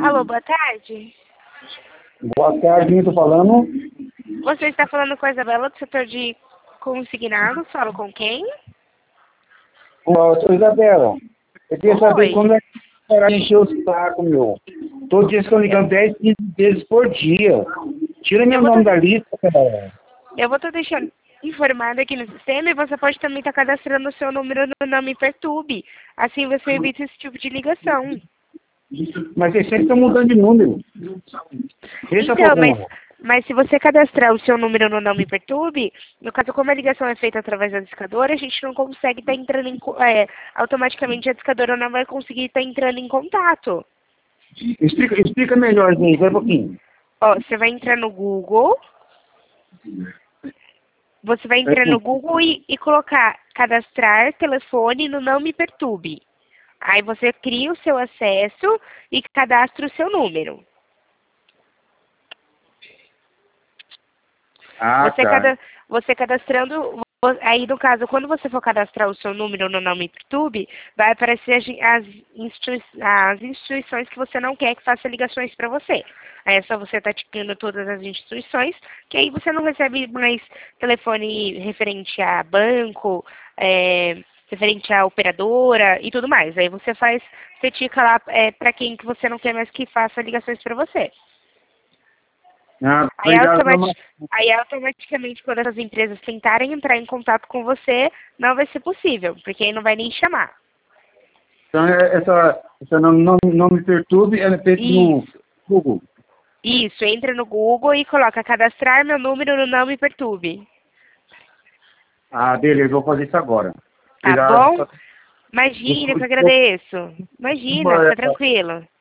Alô, boa tarde. Boa tarde, quem estou falando? Você está falando com a Isabela do setor de consignados? Falo com quem? Ô, Isabela, eu queria saber Oi. quando é que para encher o saco, meu. Todo dia estão ligando 10, 15 vezes por dia. Tira meu nome da lista, cara. Eu vou estar deixando informado aqui no sistema e você pode também estar cadastrando o seu número no Não Me Perturbe. Assim você evita esse tipo de ligação. Mas vocês sempre estão mudando de número. Esse é o Então, problema. mas se você cadastrar o seu número no Não Me Perturbe, no caso, como a ligação é feita através da discadora, a gente não consegue estar entrando automaticamente a discadora não vai conseguir estar entrando em contato. Explica melhorzinho, vai um pouquinho. Ó, você vai entrar no Google, e colocar cadastrar telefone no Não Me Perturbe. Aí você cria o seu acesso e cadastra o seu número. Ah, tá. Você cadastrando, aí no caso, quando você for cadastrar o seu número no Não Me Perturbe, vai aparecer as instituições que você não quer que faça ligações para você. Aí é só você estar ticando todas as instituições, que aí você não recebe mais telefone referente a banco, referente a operadora e tudo mais. Aí você tica lá para quem que você não quer mais que faça ligações para você. Ah, Aí, obrigado pela... aí automaticamente, quando essas empresas tentarem entrar em contato com você, não vai ser possível, porque aí não vai nem chamar. Então, essa não me perturbe, ela é feita no Isso, Google. isso. Entra no Google e coloca cadastrar meu número no Não Me Perturbe. Ah, beleza, vou fazer isso agora. Tá Obrigado. bom? Imagina, eu que agradeço. Imagina, fica tranquilo.